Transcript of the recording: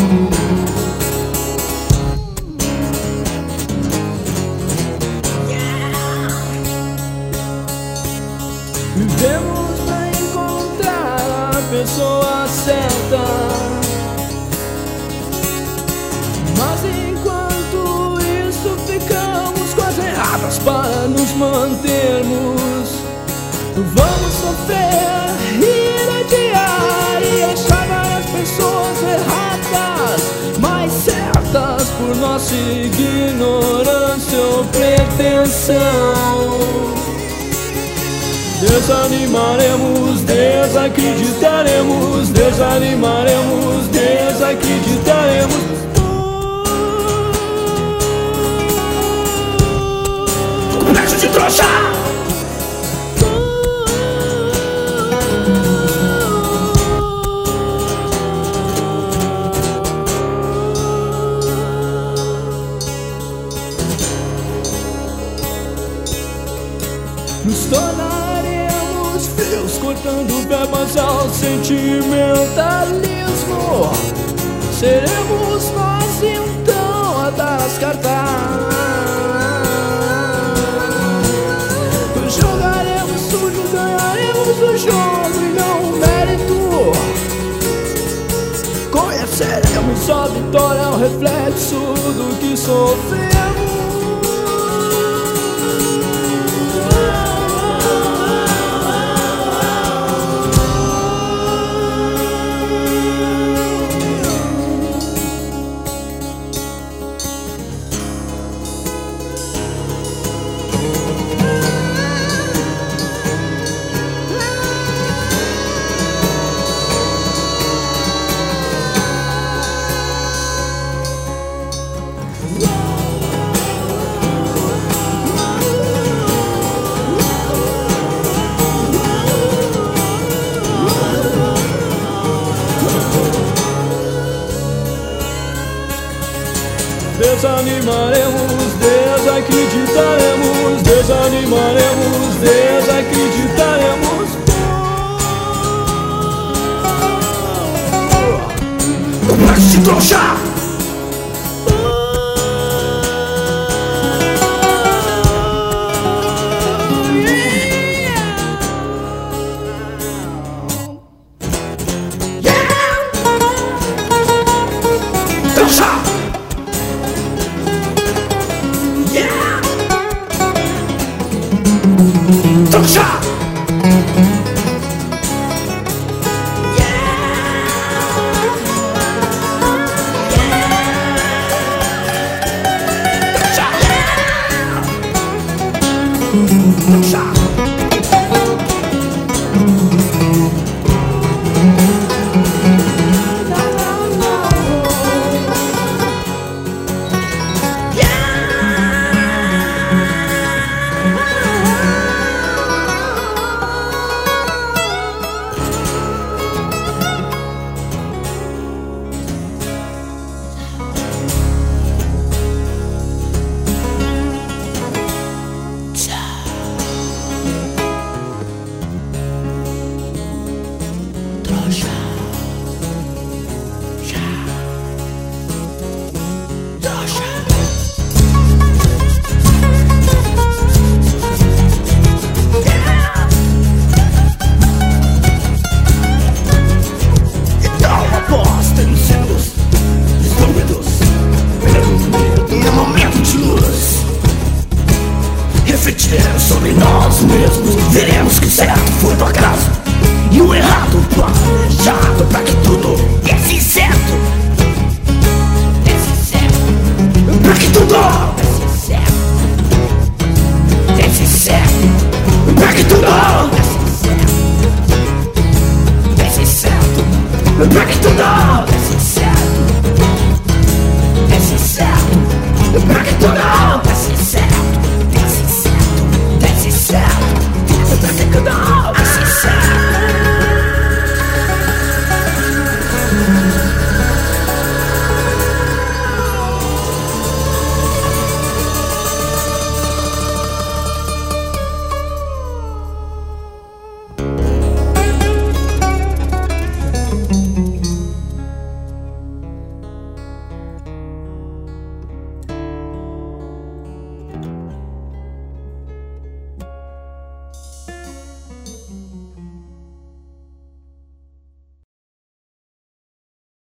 Vivemos pra encontrar a pessoa certa, mas enquanto isso ficamos com as erradas para nos mantermos. Vamos sofrer, ir adiar e achar várias pessoas erradas, mas certas por nossa ignorância ou pretensão. Desanimaremos, desacreditaremos, desanimaremos, desacreditaremos. Complexo de trouxa! Nos tornaremos frios, cortando verbas ao sentimentalismo. Seremos nós então a dar as cartas. Jogaremos sujo, ganharemos o jogo e não o mérito. Conheceremos a vitória, é o reflexo do que sofremos. Desanimaremos, desacreditaremos, desanimaremos, desacreditaremos. Complexo de trouxa! Trouxa! Trouxa! Refletiremos sobre nós mesmos, veremos que o certo foi do acaso e o errado planejado para que tudo